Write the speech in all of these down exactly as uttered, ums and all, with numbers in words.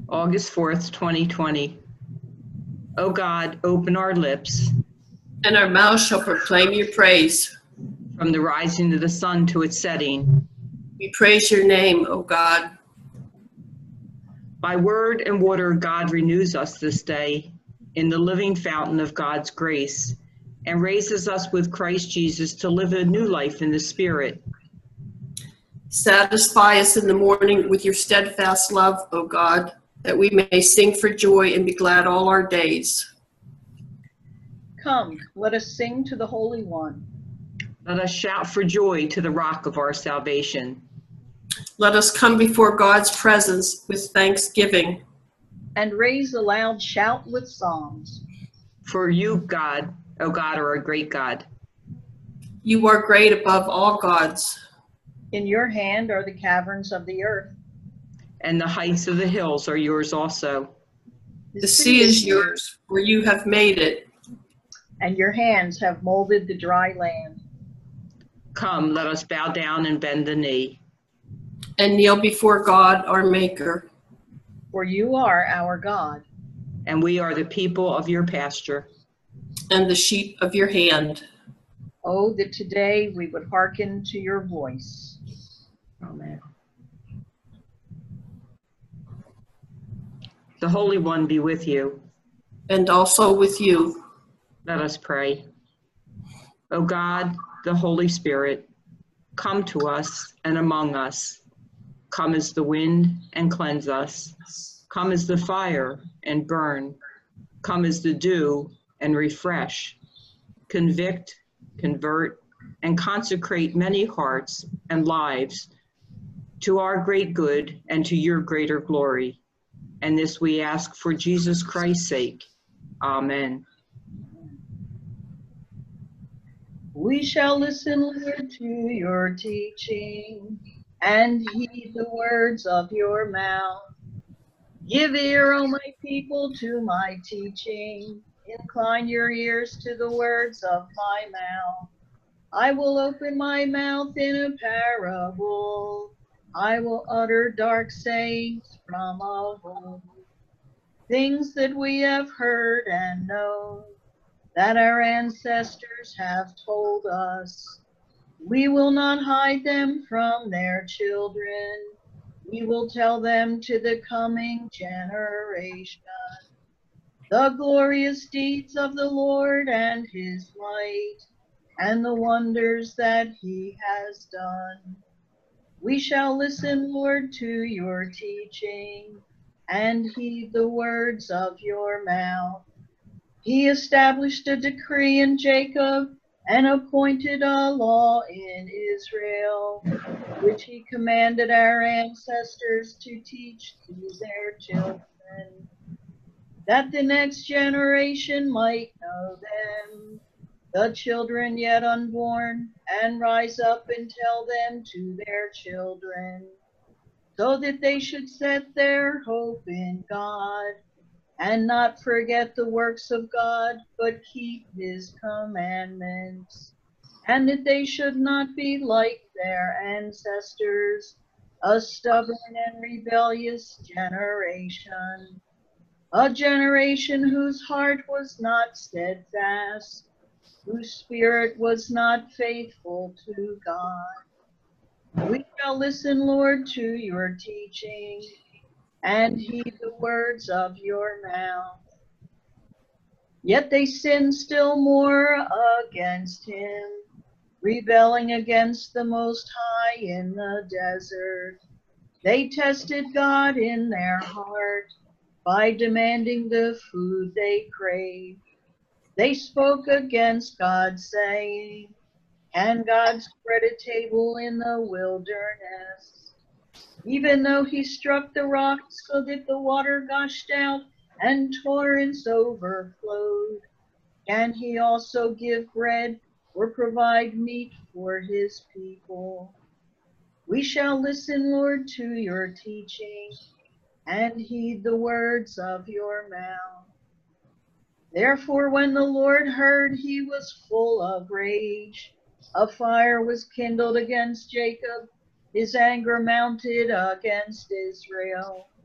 August fourth, twenty twenty. O God, open our lips, and our mouth shall proclaim your praise. from the rising of the sun to its setting. We praise your name, O God. By word and water, God renews us this day in the living fountain of God's grace, and raises us with Christ Jesus to live a new life in the Spirit. Satisfy us in the morning with your steadfast love, O God, that we may sing for joy and be glad all our days. Come, let us sing to the Holy One. Let us shout for joy to the rock of our salvation. Let us come before God's presence with thanksgiving. And raise a loud shout with psalms. For you, God, O God, are a great God. You are great above all gods. In your hand are the caverns of the earth. And the heights of the hills are yours also. The sea is yours, for you have made it. And your hands have molded the dry land. Come, let us bow down and bend the knee. And kneel before God, our Maker. For you are our God. And we are the people of your pasture. And the sheep of your hand. Oh, that today we would hearken to your voice. Amen. The Holy One be with you. And also with you. Let us pray. O God, the Holy Spirit, come to us and among us. Come as the wind and cleanse us. Come as the fire and burn. Come as the dew and refresh. Convict, convert, and consecrate many hearts and lives to our great good and to your greater glory. And this we ask for Jesus Christ's sake. Amen. We shall listen, Lord, to your teaching and heed the words of your mouth. Give ear, O my people, to my teaching. Incline your ears to the words of my mouth. I will open my mouth in a parable. I will utter dark sayings from of old. Things that we have heard and known, that our ancestors have told us. We will not hide them from their children. We will tell them to the coming generation. The glorious deeds of the Lord and his might, and the wonders that he has done. We shall listen, Lord, to your teaching, and heed the words of your mouth. He established a decree in Jacob, and appointed a law in Israel, which he commanded our ancestors to teach to their children, that the next generation might know them, the children yet unborn, and rise up and tell them to their children, so that they should set their hope in God, and not forget the works of God, but keep his commandments, and that they should not be like their ancestors, a stubborn and rebellious generation, a generation whose heart was not steadfast, whose spirit was not faithful to God. We shall listen, Lord, to your teaching, and heed the words of your mouth. Yet they sinned still more against him, rebelling against the Most High in the desert. They tested God in their heart by demanding the food they craved. They spoke against God, saying, "Can God spread a table in the wilderness? Even though he struck the rocks so that the water gushed out and torrents overflowed, can he also give bread or provide meat for his people?" We shall listen, Lord, to your teaching, and heed the words of your mouth. Therefore, when the Lord heard, he was full of rage. A fire was kindled against Jacob. His anger mounted against Israel.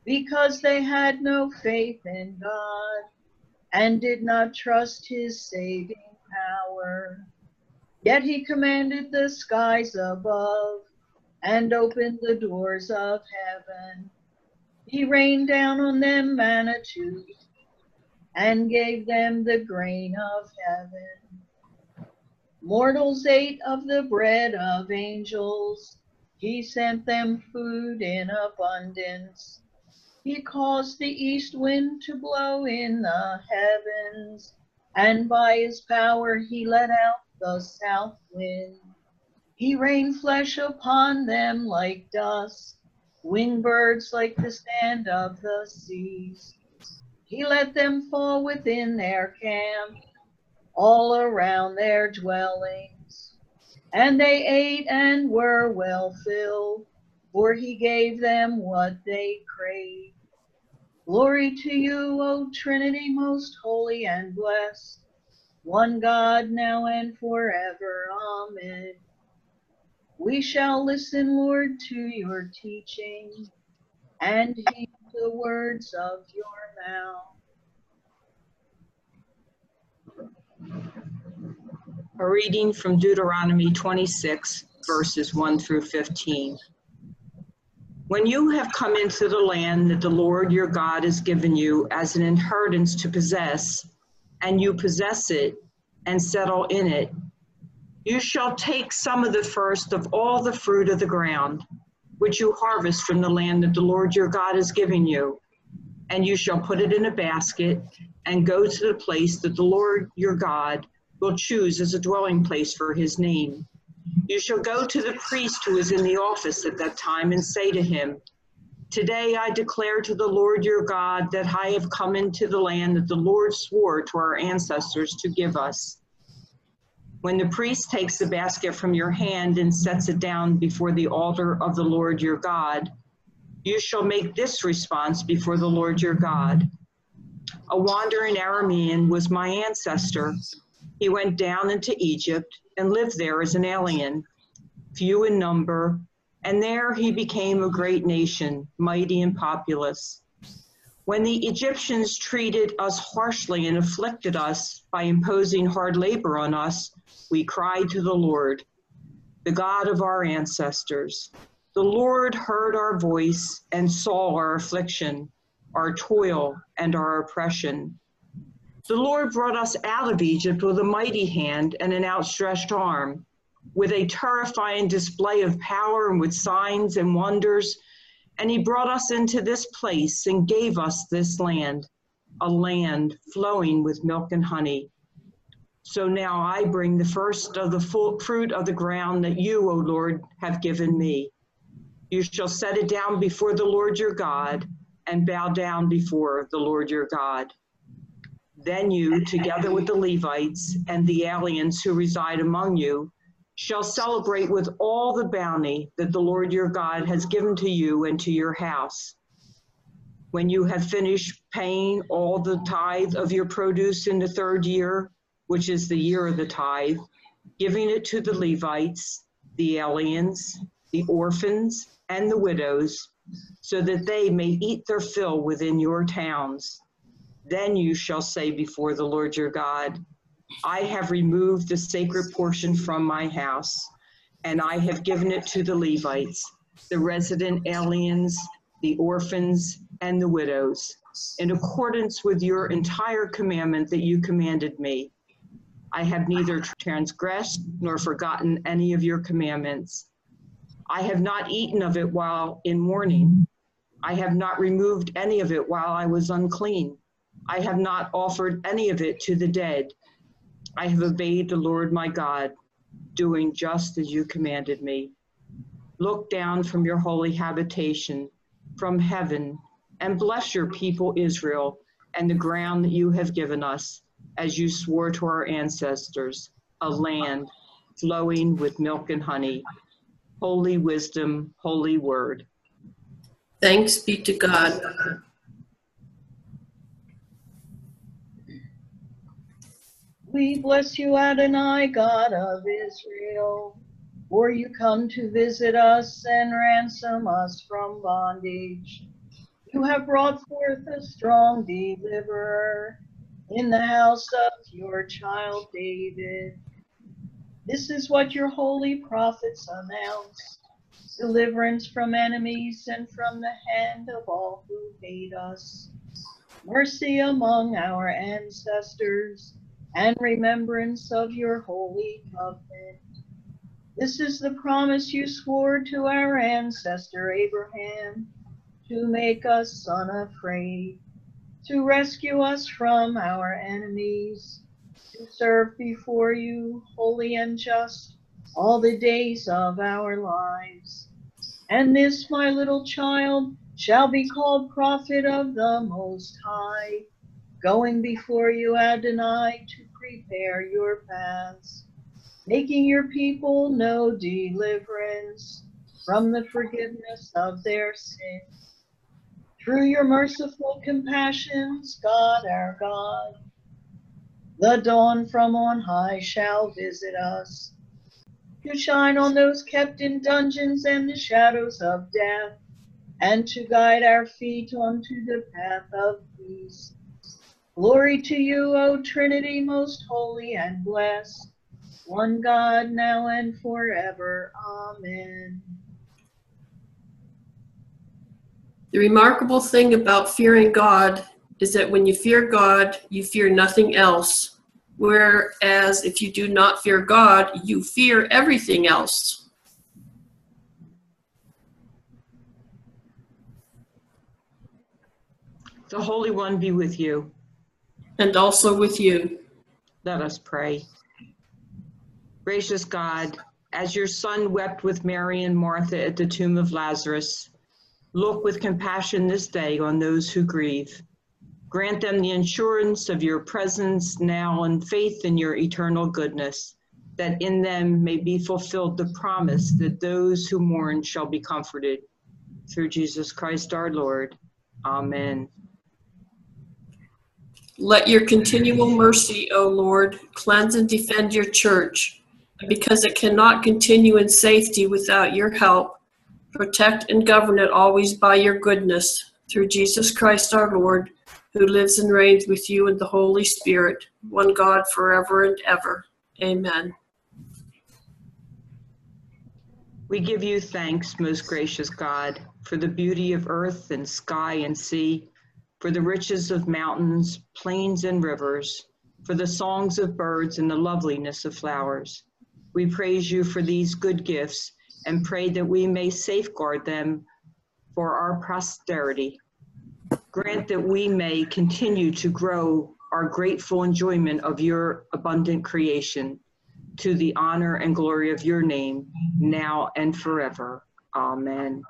because they had no faith in God and did not trust his saving power. Yet he commanded the skies above and opened the doors of heaven. He rained down on them manna to eat and gave them the grain of heaven. Mortals ate of the bread of angels. He sent them food in abundance. He caused the east wind to blow in the heavens, and by his power he let out the south wind. He rained flesh upon them like dust, winged birds like the sand of the seas. He let them fall within their camp, all around their dwellings. And they ate and were well filled, for he gave them what they craved. Glory to you, O Trinity, most holy and blessed, one God, now and forever. Amen. We shall listen, Lord, to your teaching and heed the words of your mouth. A reading from Deuteronomy twenty-six, verses one through fifteen. When you have come into the land that the Lord your God has given you as an inheritance to possess, and you possess it and settle in it, you shall take some of the first of all the fruit of the ground, which you harvest from the land that the Lord your God is giving you, and you shall put it in a basket and go to the place that the Lord your God will choose as a dwelling place for his name. You shall go to the priest who is in the office at that time and say to him, Today I declare to the Lord your God that I have come into the land that the Lord swore to our ancestors to give us. When the priest takes the basket from your hand and sets it down before the altar of the Lord your God, you shall make this response before the Lord your God. A wandering Aramean was my ancestor. He went down into Egypt and lived there as an alien, few in number, and there he became a great nation, mighty and populous. When the Egyptians treated us harshly and afflicted us by imposing hard labor on us, we cried to the Lord, the God of our ancestors. The Lord heard our voice and saw our affliction, our toil, and our oppression. The Lord brought us out of Egypt with a mighty hand and an outstretched arm, with a terrifying display of power and with signs and wonders. And he brought us into this place and gave us this land, a land flowing with milk and honey. So now I bring the first of the full fruit of the ground that you, O Lord, have given me. You shall set it down before the Lord your God and bow down before the Lord your God. Then you, together with the Levites and the aliens who reside among you, shall celebrate with all the bounty that the Lord your God has given to you and to your house. When you have finished paying all the tithe of your produce in the third year, which is the year of the tithe, giving it to the Levites, the aliens, the orphans, and the widows, so that they may eat their fill within your towns. Then you shall say before the Lord your God, I have removed the sacred portion from my house, and I have given it to the Levites, the resident aliens, the orphans, and the widows, in accordance with your entire commandment that you commanded me. I have neither transgressed nor forgotten any of your commandments. I have not eaten of it while in mourning. I have not removed any of it while I was unclean. I have not offered any of it to the dead. I have obeyed the Lord my God, doing just as you commanded me. Look down from your holy habitation, from heaven, and bless your people Israel and the ground that you have given us, as you swore to our ancestors, a land flowing with milk and honey. Holy wisdom, holy word. Thanks be to God. We bless you, Adonai, God of Israel, for you come to visit us and ransom us from bondage. You have brought forth a strong deliverer in the house of your child David. This is what your holy prophets announce: deliverance from enemies and from the hand of all who hate us, mercy among our ancestors, and remembrance of your holy covenant. This is the promise you swore to our ancestor Abraham, to make us unafraid, to rescue us from our enemies, to serve before you, holy and just, all the days of our lives. And this, my little child, shall be called prophet of the Most High, going before you, Adonai, to prepare your paths, making your people know deliverance from the forgiveness of their sins. Through your merciful compassions, God our God, the dawn from on high shall visit us, to shine on those kept in dungeons and the shadows of death, and to guide our feet onto the path of peace. Glory to you, O Trinity, most holy and blessed, one God, now and forever. Amen. The remarkable thing about fearing God is that when you fear God, you fear nothing else. Whereas if you do not fear God, you fear everything else. The Holy One be with you. And also with you. Let us pray. Gracious God, as your Son wept with Mary and Martha at the tomb of Lazarus, look with compassion this day on those who grieve. Grant them the assurance of your presence now and faith in your eternal goodness, that in them may be fulfilled the promise that those who mourn shall be comforted. Through Jesus Christ our Lord. Amen. Let your continual mercy, O Lord, cleanse and defend your church, because it cannot continue in safety without your help. Protect and govern it always by your goodness, through Jesus Christ our Lord, who lives and reigns with you in the Holy Spirit, one God forever and ever. Amen. We give you thanks, most gracious God, for the beauty of earth and sky and sea, for the riches of mountains, plains, and rivers, for the songs of birds and the loveliness of flowers. We praise you for these good gifts and pray that we may safeguard them for our posterity. Grant that we may continue to grow our grateful enjoyment of your abundant creation, to the honor and glory of your name, now and forever. Amen.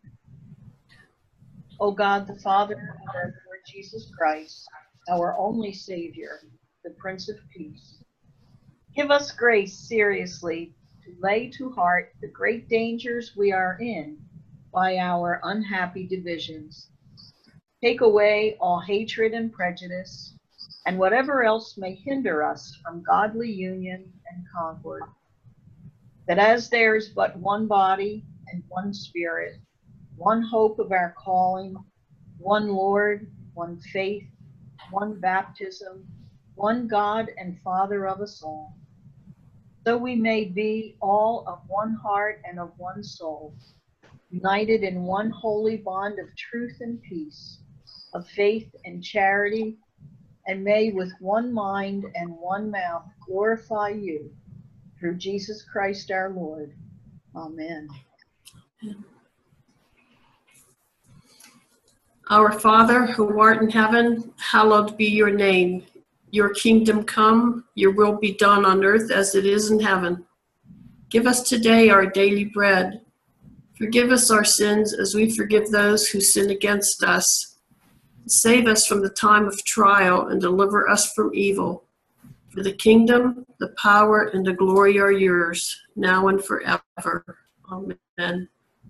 O God, the Father of our Lord Jesus Christ, our only Savior, the Prince of Peace, give us grace seriously to lay to heart the great dangers we are in by our unhappy divisions. Take away all hatred and prejudice, and whatever else may hinder us from godly union and concord. That as there is but one body and one Spirit, one hope of our calling, one Lord, one faith, one baptism, one God and Father of us all, so we may be all of one heart and of one soul, united in one holy bond of truth and peace, of faith and charity, and may with one mind and one mouth glorify you, through Jesus Christ our Lord. Amen. Our Father, who art in heaven, hallowed be your name. Your kingdom come, your will be done on earth as it is in heaven. Give us today our daily bread. Forgive us our sins as we forgive those who sin against us. Save us from the time of trial and deliver us from evil. For the kingdom, the power, and the glory are yours, now and forever. Amen.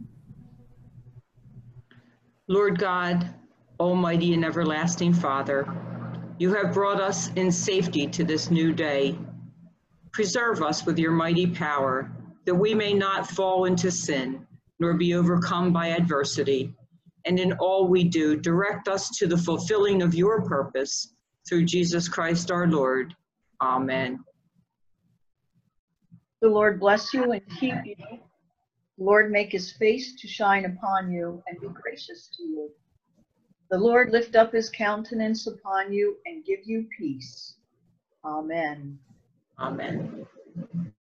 Lord God, Almighty and everlasting Father, you have brought us in safety to this new day. Preserve us with your mighty power, that we may not fall into sin, nor be overcome by adversity, and in all we do, direct us to the fulfilling of your purpose. Through Jesus Christ our Lord. Amen. The Lord bless you and keep you. The Lord make his face to shine upon you and be gracious to you. The Lord lift up his countenance upon you and give you peace. Amen. Amen.